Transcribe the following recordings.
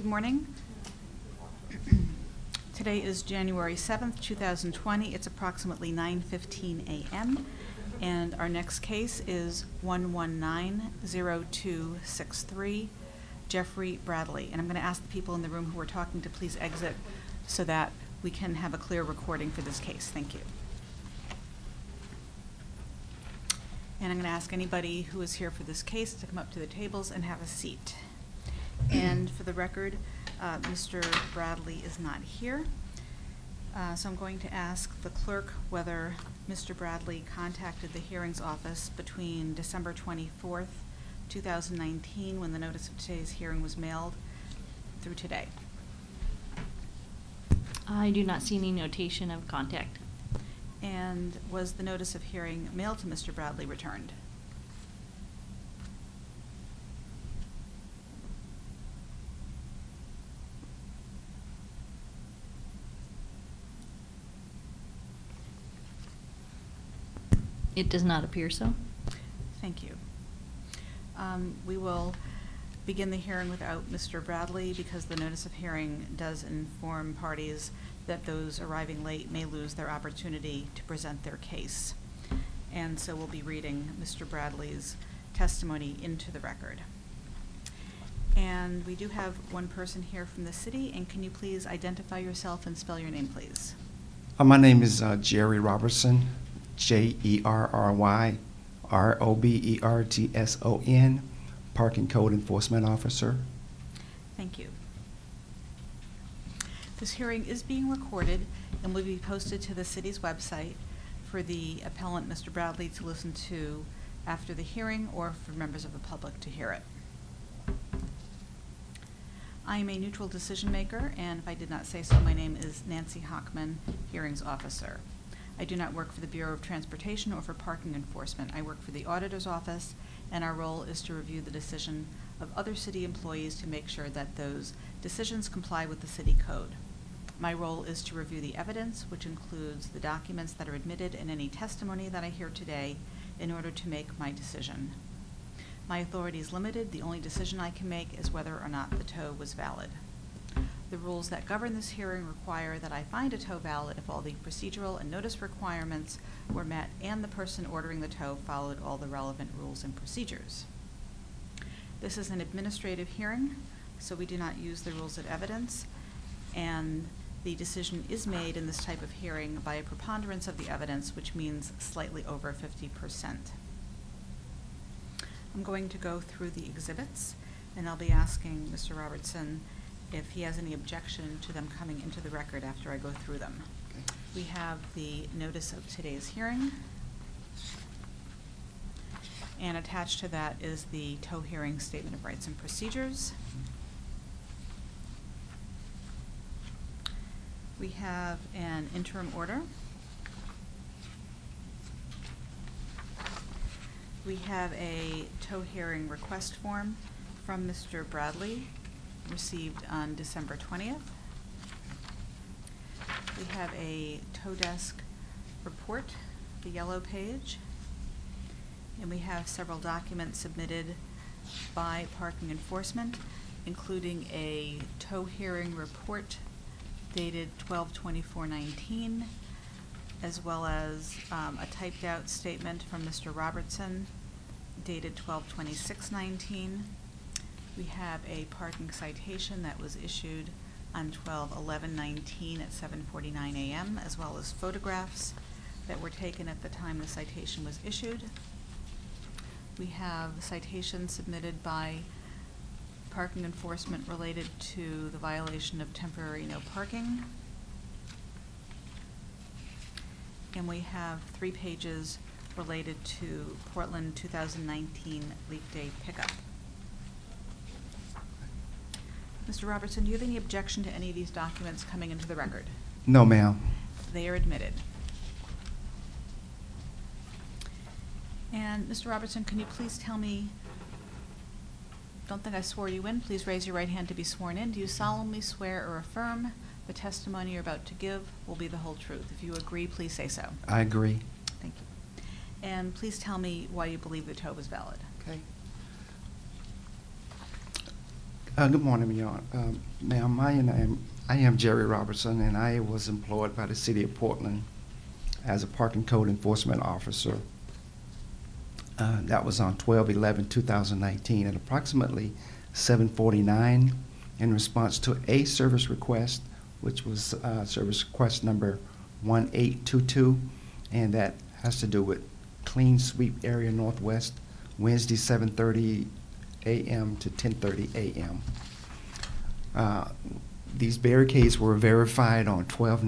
Good morning. Today is January 7th, 2020. It's approximately 9:15 a.m. and our next case is 119-0263, Jeffrey Bradley. And I'm going to ask the people in the room who are talking to please exit so that we can have a clear recording for this case. Thank you. And I'm going to ask anybody who is here for this case to come up to the tables and have a seat. And for the record, Mr. Bradley is not here. So I'm going to ask the clerk whether Mr. Bradley contacted the hearings office between December 24th, 2019, when the notice of today's hearing was mailed, through today. I do not see any notation of contact. And was the notice of hearing mailed to Mr. Bradley returned? It does not appear so. Thank you. We will begin the hearing without Mr. Bradley because the notice of hearing does inform parties that those arriving late may lose their opportunity to present their case. And so we'll be reading Mr. Bradley's testimony into the record. And we do have one person here from the city, and can you please identify yourself and spell your name, please? My name is Jerry Robertson, Jerry Robertson, Parking Code Enforcement Officer. Thank you. This hearing is being recorded and will be posted to the city's website for the appellant, Mr. Bradley, to listen to after the hearing or for members of the public to hear it. I am a neutral decision maker, and if I did not say so, my name is Nancy Hockman, Hearings Officer. I do not work for the Bureau of Transportation or for parking enforcement. I work for the Auditor's Office, and our role is to review the decision of other city employees to make sure that those decisions comply with the city code. My role is to review the evidence, which includes the documents that are admitted and any testimony that I hear today, in order to make my decision. My authority is limited. The only decision I can make is whether or not the tow was valid. The rules that govern this hearing require that I find a tow valid if all the procedural and notice requirements were met and the person ordering the tow followed all the relevant rules and procedures. This is an administrative hearing, so we do not use the rules of evidence, and the decision is made in this type of hearing by a preponderance of the evidence, which means slightly over 50%. I'm going to go through the exhibits, and I'll be asking Mr. Robertson if he has any objection to them coming into the record after I go through them. Okay. We have the notice of today's hearing, and attached to that is the tow hearing statement of rights and procedures. We have an interim order. We have a tow hearing request form from Mr. Bradley, received on December 20th. We have a tow desk report, the yellow page, and we have several documents submitted by parking enforcement, including a tow hearing report dated 12/24/19, as well as a typed out statement from Mr. Robertson dated 12/26/19. We have a parking citation that was issued on 12/11/19 at 7:49 a.m., as well as photographs that were taken at the time the citation was issued. We have citations submitted by parking enforcement related to the violation of temporary no parking. And we have 3 pages related to Portland 2019 Leap Day pickup. Mr. Robertson, do you have any objection to any of these documents coming into the record? No, ma'am. They are admitted. And Mr. Robertson, can you please tell me, don't think I swore you in, please raise your right hand to be sworn in. Do you solemnly swear or affirm the testimony you're about to give will be the whole truth? If you agree, please say so. I agree. Thank you. And please tell me why you believe the tow was valid. Okay. Good morning, ma'am. I am Jerry Robertson, and I was employed by the City of Portland as a parking code enforcement officer. That was on 12/11/2019 at approximately 7:49 in response to a service request, which was service request number 1822, and that has to do with Clean Sweep Area Northwest, Wednesday 7:30 a.m. to 10:30 a.m. These barricades were verified on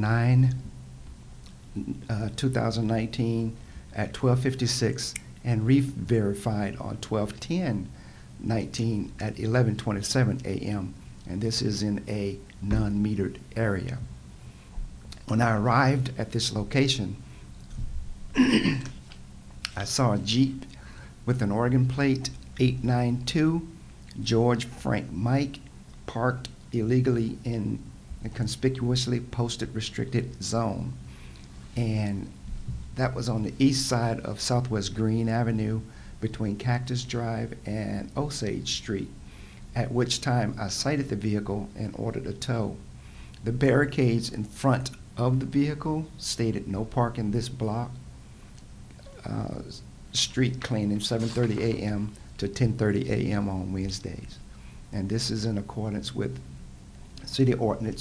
12/9/2019 at 12:56 and re-verified on 12/10/19 at 11:27 a.m. And this is in a non-metered area. When I arrived at this location, I saw a Jeep with an Oregon plate 892 George Frank Mike parked illegally in a conspicuously posted restricted zone, and that was on the east side of Southwest Green Avenue between Cactus Drive and Osage Street, at which time I cited the vehicle and ordered a tow. The barricades in front of the vehicle stated no parking this block, street cleaning 7:30 a.m. to 10:30 a.m. on Wednesdays. And this is in accordance with City Ordinance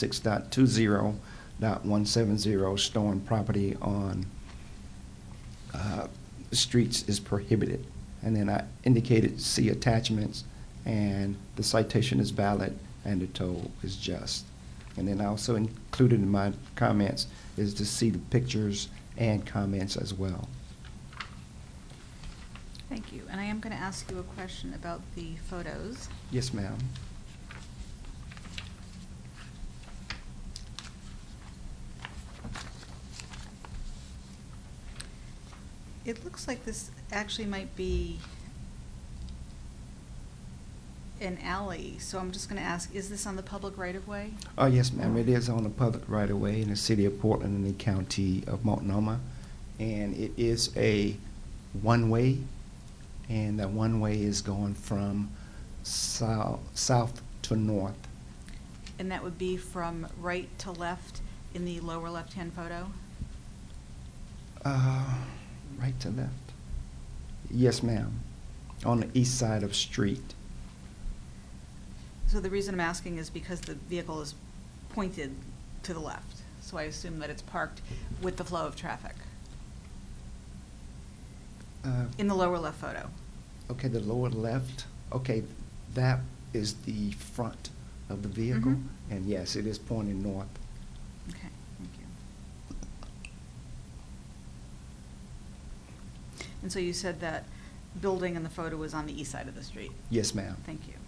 16.20.170, storing property on streets is prohibited. And then I indicated see attachments, and the citation is valid and the tow is just. And then I also included in my comments is to see the pictures and comments as well. Thank you. And I am going to ask you a question about the photos. Yes, ma'am. It looks like this actually might be an alley, so I'm just going to ask, is this on the public right-of-way? Oh, yes, ma'am. It is on the public right-of-way in the City of Portland and the County of Multnomah. And it is a one-way, and that one-way is going from south to north. And that would be from right to left in the lower left-hand photo? Right to left. Yes, ma'am. On the east side of street. So the reason I'm asking is because the vehicle is pointed to the left. So I assume that it's parked with the flow of traffic. In the lower left photo. Okay, the lower left. Okay, that is the front of the vehicle. Mhm. And yes, it is pointing north. Okay, thank you. And so you said that building in the photo was on the east side of the street? Yes, ma'am. Thank you.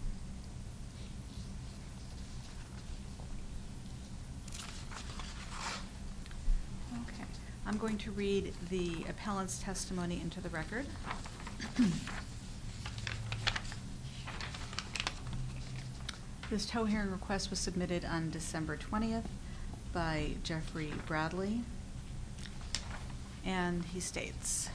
Okay, I'm going to read the appellant's testimony into the record. This tow hearing request was submitted on December 20th by Jeffrey Bradley, and he states,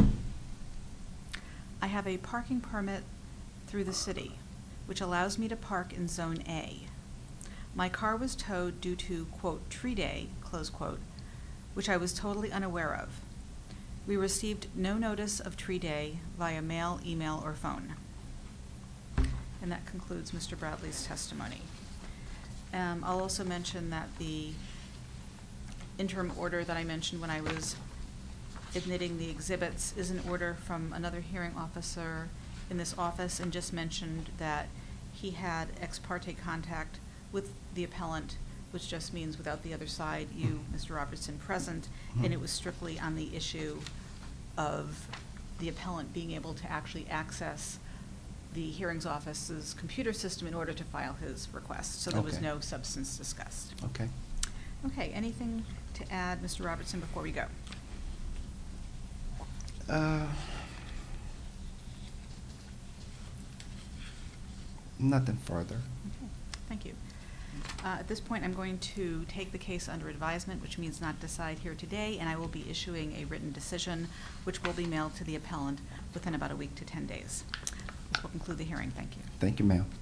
I have a parking permit through the city, which allows me to park in Zone A. My car was towed due to, quote, tree day, close quote, which I was totally unaware of. We received no notice of tree day via mail, email, or phone. And that concludes Mr. Bradley's testimony. I'll also mention that the interim order that I mentioned when I was admitting the exhibits is an order from another hearing officer in this office, and just mentioned that he had ex parte contact with the appellant, which just means without the other side, you, Mr. Robertson, present, and it was strictly on the issue of the appellant being able to actually access the hearings office's computer system in order to file his request. So there was Okay. no substance discussed. Okay. Okay, anything to add, Mr. Robertson, before we go? Nothing further. Okay, thank you. At this point, I'm going to take the case under advisement, which means not decide here today, and I will be issuing a written decision, which will be mailed to the appellant within about a week to 10 days. This will conclude the hearing. Thank you. Thank you, ma'am.